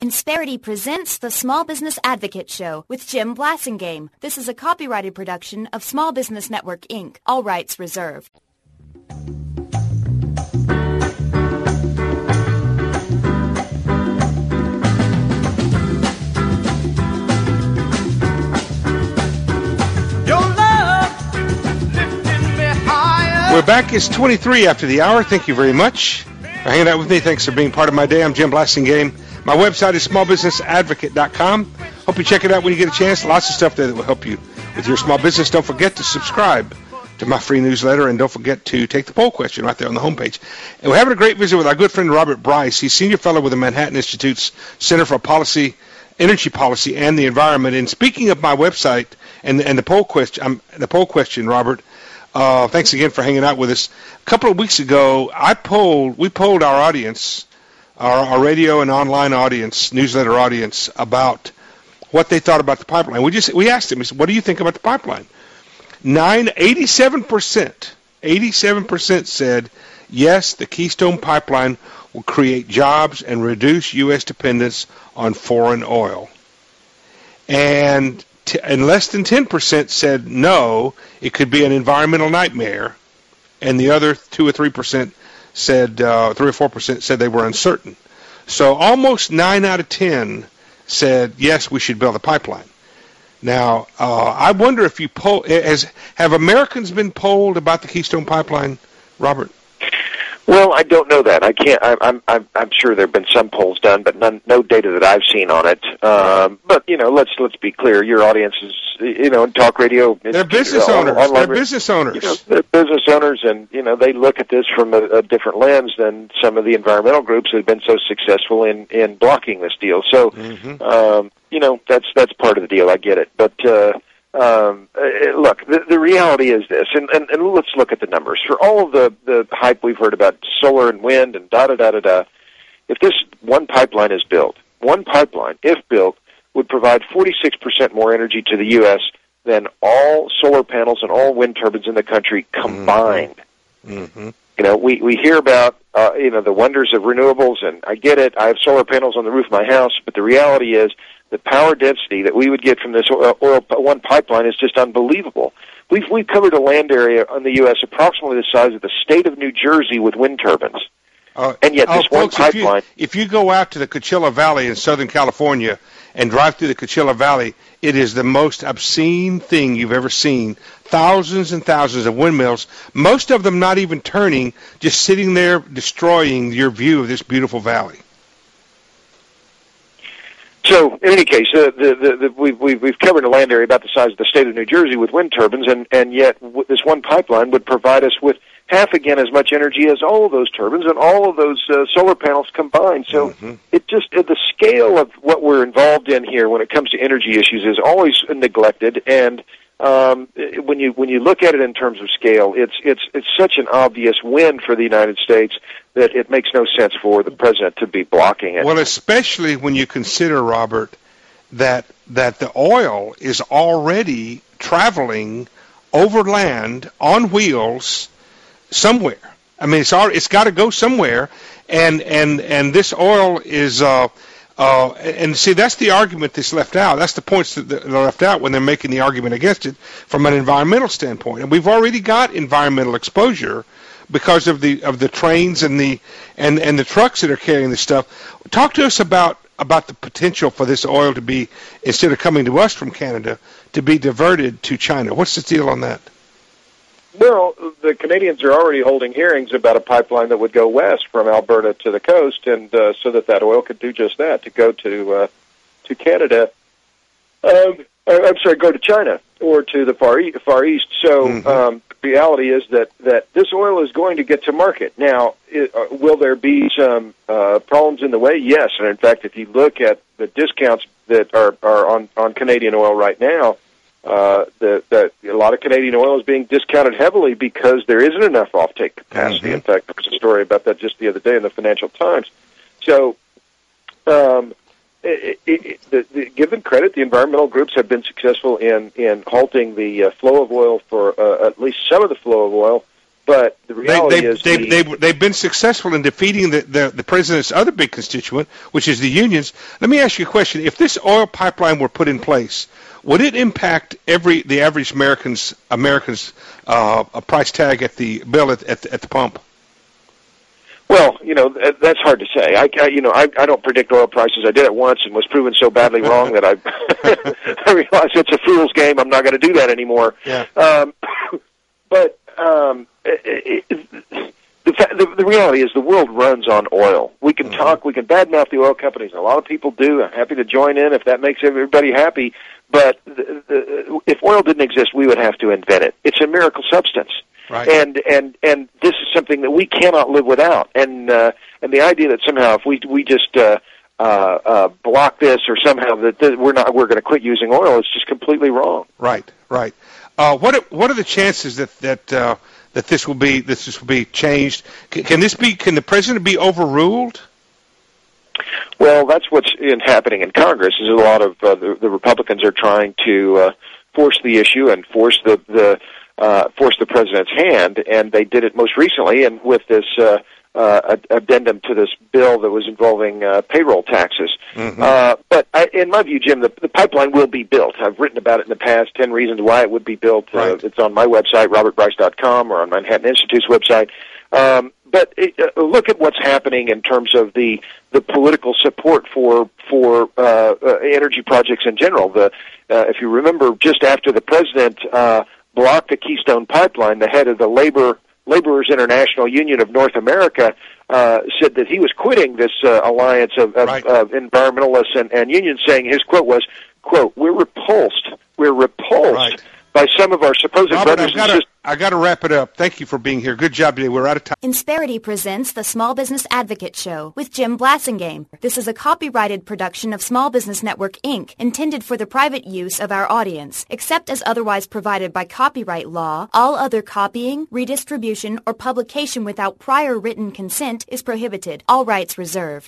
Insperity presents the Small Business Advocate Show with Jim Blasingame. This is a copyrighted production of Small Business Network, Inc., all rights reserved. We're back. It's 23 after the hour. Thank you very much for hanging out with me. Thanks for being part of my day. I'm Jim Blasingame. My website is smallbusinessadvocate.com. Hope you check it out when you get a chance. Lots of stuff there that will help you with your small business. Don't forget to subscribe to my free newsletter, and don't forget to take the poll question right there on the homepage. And we're having a great visit with our good friend Robert Bryce. He's senior fellow with the Manhattan Institute's Center for Energy Policy and the Environment. And speaking of my website and the poll question, Robert, thanks again for hanging out with us. A couple of weeks ago, we polled our audience, our radio and online audience, newsletter audience, about what they thought about the pipeline. We asked them, what do you think about the pipeline? 87% said, yes, the Keystone Pipeline will create jobs and reduce U.S. dependence on foreign oil. And less than 10% said no, it could be an environmental nightmare, and the other 2 or 3% said, 3 or 4% said they were uncertain. So almost 9 out of 10 said yes, we should build a pipeline. Now, I wonder if you have Americans been polled about the Keystone Pipeline, Robert? Well, I don't know that. I can't. I'm sure there have been some polls done, but no data that I've seen on it. But let's be clear. Your audience is, in talk radio. They're business owners. They're business owners. They're business owners, and they look at this from a different lens than some of the environmental groups that have been so successful in blocking this deal. So, that's part of the deal. I get it, but. Look, the reality is this, and let's look at the numbers. For all of the hype we've heard about solar and wind and da-da-da-da-da, if this one pipeline is built, if built, would provide 46% more energy to the U.S. than all solar panels and all wind turbines in the country combined. Mm-hmm. We hear about, the wonders of renewables, and I get it. I have solar panels on the roof of my house, but the reality is, the power density that we would get from this one pipeline is just unbelievable. We've covered a land area in the U.S. approximately the size of the state of New Jersey with wind turbines. And yet this one pipeline... If you go out to the Coachella Valley in Southern California and drive through the Coachella Valley, it is the most obscene thing you've ever seen. Thousands and thousands of windmills, most of them not even turning, just sitting there destroying your view of this beautiful valley. So, in any case, we've covered a land area about the size of the state of New Jersey with wind turbines, and yet this one pipeline would provide us with half again as much energy as all of those turbines and all of those solar panels combined. So, the scale of what we're involved in here when it comes to energy issues is always neglected, and when you look at it in terms of scale, it's such an obvious win for the United States that it makes no sense for the president to be blocking it. Well, especially when you consider, Robert, that the oil is already traveling over land on wheels somewhere. I mean, it's got to go somewhere, and this oil is. And see, that's the argument that's left out. That's the points that are left out when they're making the argument against it from an environmental standpoint. And we've already got environmental exposure because of the trains and the trucks that are carrying this stuff. Talk to us about the potential for this oil to be, instead of coming to us from Canada, to be diverted to China. What's the deal on that? Well, the Canadians are already holding hearings about a pipeline that would go west from Alberta to the coast, and so that oil could do just that, to go to Canada. Go to China or to the Far East. So the reality is that this oil is going to get to market. Now, will there be some problems in the way? Yes, and in fact, if you look at the discounts that are on Canadian oil right now, that a lot of Canadian oil is being discounted heavily because there isn't enough offtake capacity. In fact, there was a story about that just the other day in the Financial Times. So, given credit, the environmental groups have been successful in halting the flow of oil for at least some of the flow of oil But the reality is they've been successful in defeating the president's other big constituent, which is the unions. Let me ask you a question. If this oil pipeline were put in place, would it impact the average American's price tag at the bill at the pump? Well, that's hard to say. I don't predict oil prices. I did it once and was proven so badly wrong that I realized it's a fool's game. I'm not going to do that anymore. Yeah. But the reality is the world runs on oil. We can talk, we can badmouth the oil companies, and a lot of people do. I'm happy to join in if that makes everybody happy. But if oil didn't exist, we would have to invent it. It's a miracle substance. Right. And this is something that we cannot live without. And the idea that somehow if we just block this or somehow that we're going to quit using oil is just completely wrong. Right. What are the chances that this will be changed? Can the president be overruled? Well, that's what's happening in Congress. Is a lot of the Republicans are trying to force the issue and force the president's hand, and they did it most recently, and with this addendum to this bill that was involving payroll taxes. Mm-hmm. But in my view, Jim, the pipeline will be built. I've written about it in the past, 10 reasons why it would be built. Right. It's on my website, robertbryce.com, or on Manhattan Institute's website. But look at what's happening in terms of the political support for energy projects in general. If you remember, just after the president blocked the Keystone Pipeline, the head of the Laborers International Union of North America said that he was quitting this alliance of environmentalists and unions, saying his quote was, quote, we're repulsed Right. by some of our supposed Robert, brothers and sisters. I got to wrap it up. Thank you for being here. Good job today. We're out of time. Insperity presents the Small Business Advocate Show with Jim Blassingame. This is a copyrighted production of Small Business Network, Inc., intended for the private use of our audience. Except as otherwise provided by copyright law, all other copying, redistribution, or publication without prior written consent is prohibited. All rights reserved.